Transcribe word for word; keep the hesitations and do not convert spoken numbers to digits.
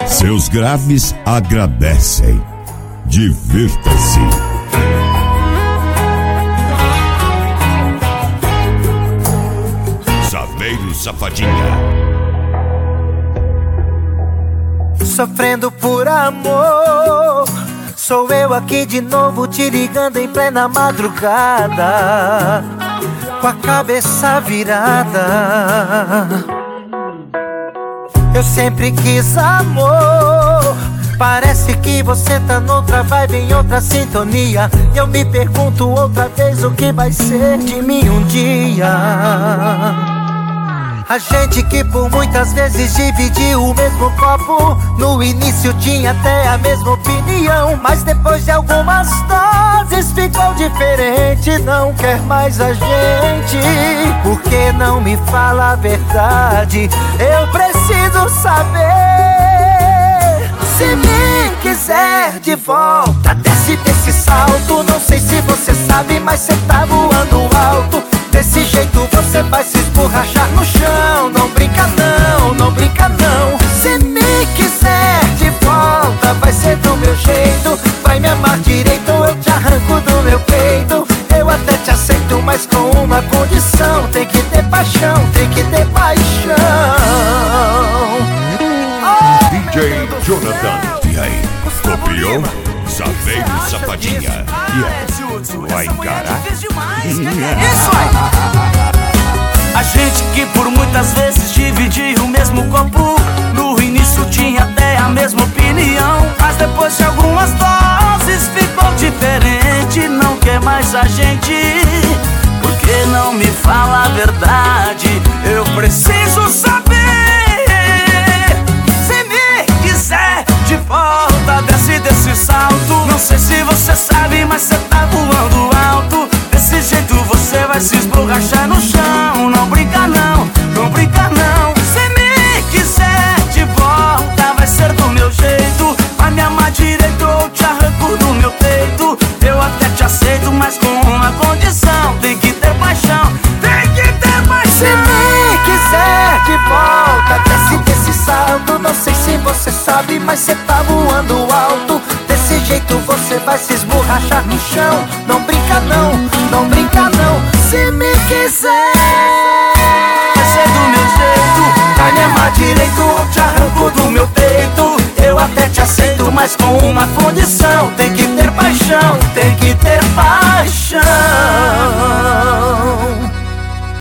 Seus graves agradecem. Divirta-se. Saveiro Safadinha. Sofrendo por amor, sou eu aqui de novo te ligando em plena madrugada, com a cabeça virada. Eu sempre quis amor, parece que você tá noutra vibe, em outra sintonia. E eu me pergunto outra vez o que vai ser de mim um dia. A gente que por muitas vezes dividiu o mesmo copo, no início tinha até a mesma opinião, mas depois de algumas doses ficou diferente. Não quer mais a gente, por que não me fala a verdade? Eu preciso saber. Se me quiser de volta, desce desse salto. Não sei se você sabe, mas cê tá voando alto. Desse jeito você vai se esborrachar no chão. Não brinca não, não brinca não. Se me quiser de volta, vai ser do meu jeito. Vai me amar direito, eu te arranco do meu peito. Eu até te aceito, mas com uma condição. Tem que ter paixão, tem que ter paixão. Oh, D J Jonathan. E aí, copiou? Saveiro Safadinha. E aí, vai encarar? isso aí! A gente que por muitas vezes dividiu o mesmo copo, no início tinha até a mesma opinião, mas depois de algumas doses ficou diferente. Não quer mais a gente, por que não me fala a verdade? Eu preciso saber. Se me quiser de volta, desce desse salto. Não sei se você sabe, mas cê tá voando alto. Desse jeito você vai se esborrachar no chão. Não brinca não, não brinca não. Se me quiser de volta, vai ser do meu jeito. Vai me amar direito, eu te arranco do meu peito. Eu até te aceito, mas com uma condição. Tem que ter paixão, tem que ter paixão. Se me quiser de volta, desce desse salto. Não sei se você sabe, mas cê tá voando alto. Desse jeito você vai se esborrachar no chão. Não brinca não, não brinca não. Se me quiser, vai ser do meu jeito. vai me amar direito, eu te arranco do meu peito. Eu até te aceito, mas com uma condição. Tem que ter paixão, tem que ter paixão.